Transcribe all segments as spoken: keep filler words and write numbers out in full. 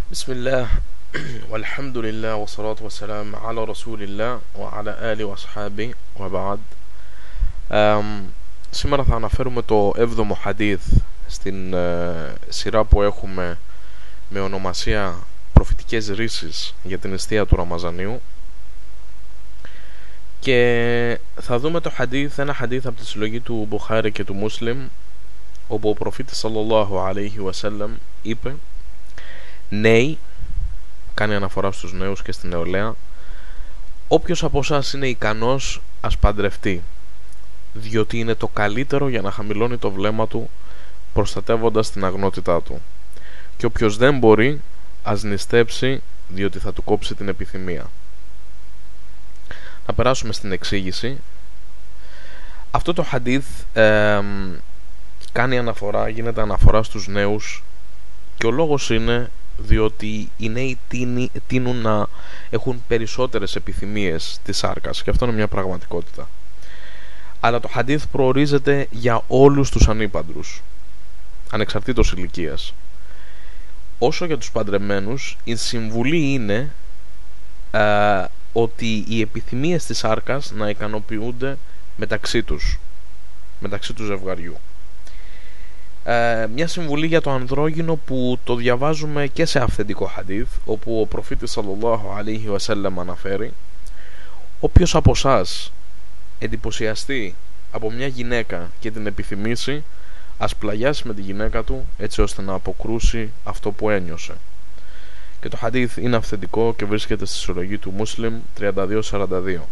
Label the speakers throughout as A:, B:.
A: بسم الله والحمد لله والصلاة والسلام على رسول الله وعلى آله وأصحابه وبعد. Εμ, Σήμερα θα αναφέρουμε το έβδομο χαδίθ στην ε, σειρά που έχουμε με ονομασία προφητικές ρίσεις για την εστία του Ραμαζανίου, και θα δούμε το χαδίθ, ένα χαδίθ από τη συλλογή του Μποχάρη και του Μούσλιμ, όπου ο προφήτης σαλλαλλάχου αλaihi wasallam είπε: νέοι, κάνει αναφορά στους νέους και στην νεολαία, όποιος από εσάς είναι ικανός ας παντρευτεί, διότι είναι το καλύτερο για να χαμηλώνει το βλέμμα του, προστατεύοντας την αγνότητά του, και όποιος δεν μπορεί ας νηστέψει, διότι θα του κόψει την επιθυμία. Να περάσουμε στην εξήγηση. Αυτό το χαντίθ ε, κάνει αναφορά, γίνεται αναφορά στους νέους, και ο λόγος είναι διότι οι νέοι τείνουν να έχουν περισσότερες επιθυμίες της σάρκας, και αυτό είναι μια πραγματικότητα. Αλλά το χαντίθ προορίζεται για όλους τους ανήπαντρους, ανεξαρτήτως ηλικίας. Όσο για τους παντρεμένους, η συμβουλή είναι ε, ότι οι επιθυμίες της σάρκας να ικανοποιούνται μεταξύ τους, μεταξύ του ζευγαριού. Ε, μια συμβουλή για το ανδρόγυνο που το διαβάζουμε και σε αυθεντικό χαντίθ, όπου ο προφήτης σαλλαλλάχου αλaihi wasallam αναφέρει: όποιος από εσάς εντυπωσιαστεί από μια γυναίκα και την επιθυμήσει, ας πλαγιάσει με τη γυναίκα του, έτσι ώστε να αποκρούσει αυτό που ένιωσε. Και το χαντίθ είναι αυθεντικό και βρίσκεται στη συλλογή του Μούσλιμ τριάντα δύο σαράντα δύο.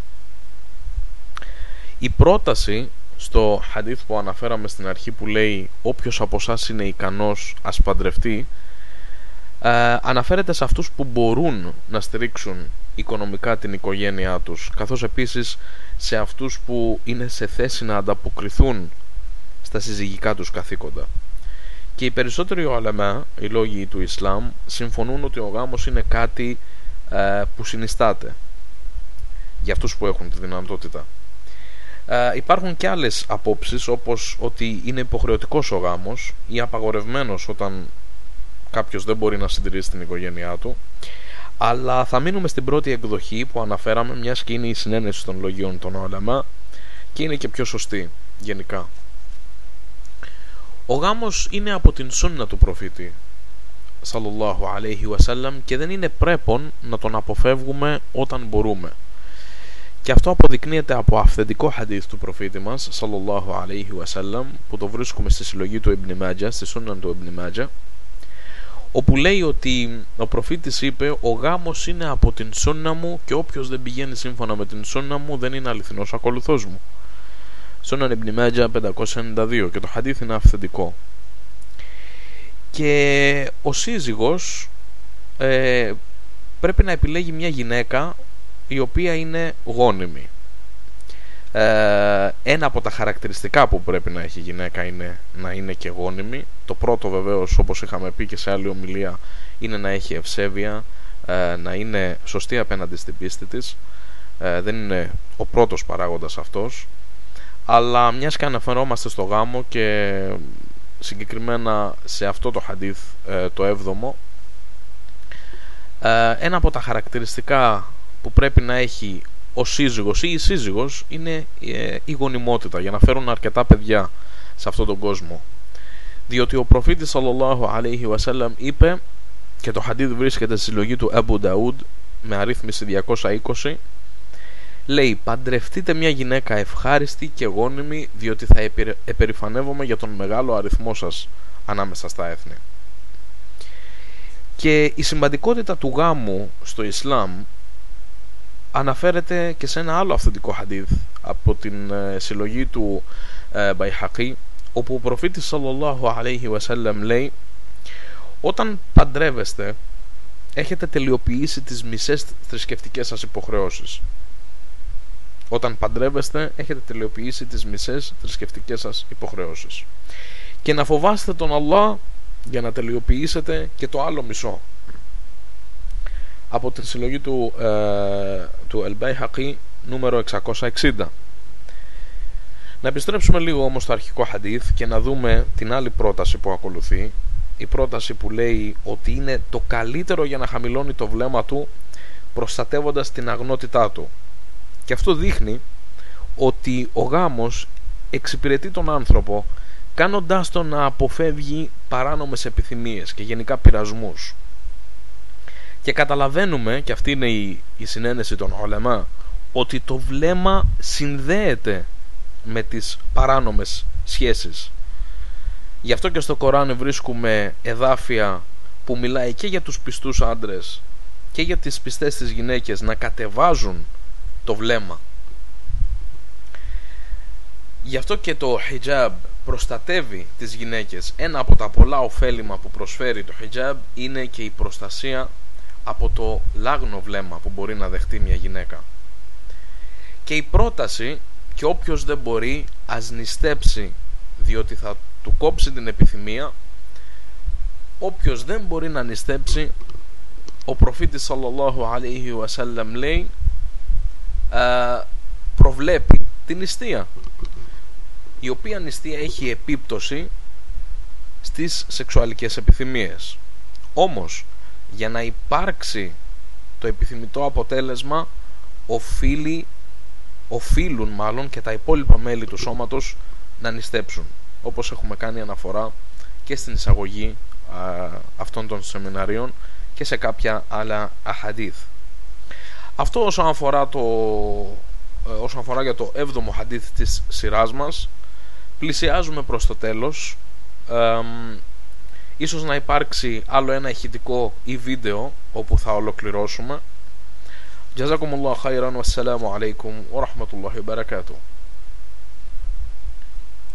A: Η πρόταση στο χαντίθ που αναφέραμε στην αρχή, που λέει όποιος από εσάς είναι ικανός ας παντρευτεί, ε, αναφέρεται σε αυτούς που μπορούν να στηρίξουν οικονομικά την οικογένειά τους, καθώς επίσης σε αυτούς που είναι σε θέση να ανταποκριθούν στα συζυγικά τους καθήκοντα. Και οι περισσότεροι ουλαμά, οι λόγοι του Ισλάμ, συμφωνούν ότι ο γάμος είναι κάτι ε, που συνιστάται για αυτούς που έχουν τη δυνατότητα. Uh, υπάρχουν και άλλες απόψεις, όπως ότι είναι υποχρεωτικός ο γάμος ή απαγορευμένος όταν κάποιος δεν μπορεί να συντηρήσει την οικογένειά του, αλλά θα μείνουμε στην πρώτη εκδοχή που αναφέραμε, μιας και είναι η συνένεση των λογίων των ουλαμά και είναι και πιο σωστή γενικά. Ο γάμος είναι από την σунνα του προφήτη σαλλαλλάχου αλaihi wasallam και δεν είναι πρέπον να τον αποφεύγουμε όταν μπορούμε. Και αυτό αποδεικνύεται από αυθεντικό χαντίθ του προφήτη μας σαλλαλλάχου αλaihi wasallam, που το βρίσκουμε στη συλλογή του Ιμπν Μάτζα, στη Σούναν του Ιμπν Μάτζα, όπου λέει ότι ο προφήτης είπε: ο γάμος είναι από την σούννα μου και όποιος δεν πηγαίνει σύμφωνα με την σούννα μου δεν είναι αληθινός ακολουθός μου. Σούναν Ιμπν Μάτζα πεντακόσια ενενήντα δύο, και το χαντίθ είναι αυθεντικό. Και ο σύζυγος ε, πρέπει να επιλέγει μια γυναίκα η οποία είναι γόνιμη. ε, Ένα από τα χαρακτηριστικά που πρέπει να έχει η γυναίκα είναι να είναι και γόνιμη. Το πρώτο, βεβαίως, όπως είχαμε πει και σε άλλη ομιλία, είναι να έχει ευσέβεια, ε, να είναι σωστή απέναντι στην πίστη της. ε, Δεν είναι ο πρώτος παράγοντας αυτός, αλλά μιας και αναφερόμαστε στο γάμο και συγκεκριμένα σε αυτό το χαντίθ, ε, το έβδομο, ε, ένα από τα χαρακτηριστικά που πρέπει να έχει ο σύζυγος ή η σύζυγος είναι η γονιμότητα, για να φέρουν αρκετά παιδιά σε αυτόν τον κόσμο. Διότι ο προφήτης σαλλαλλάχου αλaihi wasallam είπε, και το χαντίθ βρίσκεται στη συλλογή του Αμπού Νταούντ με αρρύθμιση διακόσια είκοσι, λέει: παντρευτείτε μια γυναίκα ευχάριστη και γόνιμη, διότι θα επερηφανεύομαι για τον μεγάλο αριθμό σας ανάμεσα στα έθνη. Και η σημαντικότητα του γάμου στο Ισλάμ αναφέρεται και σε ένα άλλο αυθεντικό χαντίθ από την ε, συλλογή του ε, Μπαϊχακή, όπου ο προφήτης σαλλαλλάχου αλaihi wasallam λέει: όταν παντρεύεστε έχετε τελειοποιήσει τις μισές θρησκευτικές σας υποχρεώσεις. Όταν παντρεύεστε έχετε τελειοποιήσει τις μισές θρησκευτικές σας υποχρεώσεις, και να φοβάστε τον Allah για να τελειοποιήσετε και το άλλο μισό. Από την συλλογή του, ε, του Al-Bayhaqi νούμερο εξακόσια εξήντα. Να επιστρέψουμε λίγο όμως στο αρχικό χαντίθ και να δούμε την άλλη πρόταση που ακολουθεί, η πρόταση που λέει ότι είναι το καλύτερο για να χαμηλώνει το βλέμμα του, προστατεύοντας την αγνότητά του. Και αυτό δείχνει ότι ο γάμος εξυπηρετεί τον άνθρωπο, κάνοντάς τον να αποφεύγει παράνομες επιθυμίες και γενικά πειρασμούς. Και καταλαβαίνουμε, και αυτή είναι η, η συνένεση των ουλαμά, ότι το βλέμμα συνδέεται με τις παράνομες σχέσεις. Γι' αυτό και στο Κοράνι βρίσκουμε εδάφια που μιλάει και για τους πιστούς άντρες και για τις πιστές τις γυναίκες να κατεβάζουν το βλέμμα. Γι' αυτό και το hijab προστατεύει τις γυναίκες. Ένα από τα πολλά ωφέλιμα που προσφέρει το hijab είναι και η προστασία από το λάγνο βλέμμα που μπορεί να δεχτεί μια γυναίκα. Και η πρόταση, και όποιος δεν μπορεί ας νηστέψει, διότι θα του κόψει την επιθυμία. Όποιος δεν μπορεί να νηστέψει, ο προφήτης σαλλαλλάχου αλaihi wasallam λέει, α, προβλέπει την νηστεία, η οποία νηστεία έχει επίπτωση στις σεξουαλικές επιθυμίες. Όμως για να υπάρξει το επιθυμητό αποτέλεσμα, οφείλει, οφείλουν μάλλον και τα υπόλοιπα μέλη του σώματος να νηστέψουν, όπως έχουμε κάνει αναφορά και στην εισαγωγή α, αυτών των σεμιναρίων και σε κάποια άλλα αχαντίθ. Αυτό όσον αφορά, το, όσον αφορά για το έβδομο χαντίθ της σειράς μας. Πλησιάζουμε προς το τέλος. ε, Ίσως να υπάρξει άλλο ένα ηχητικό ή βίντεο όπου θα ολοκληρώσουμε. Jazakumullahu khairan, wassalamu alaikum wa rahmatullahi wa barakatuh.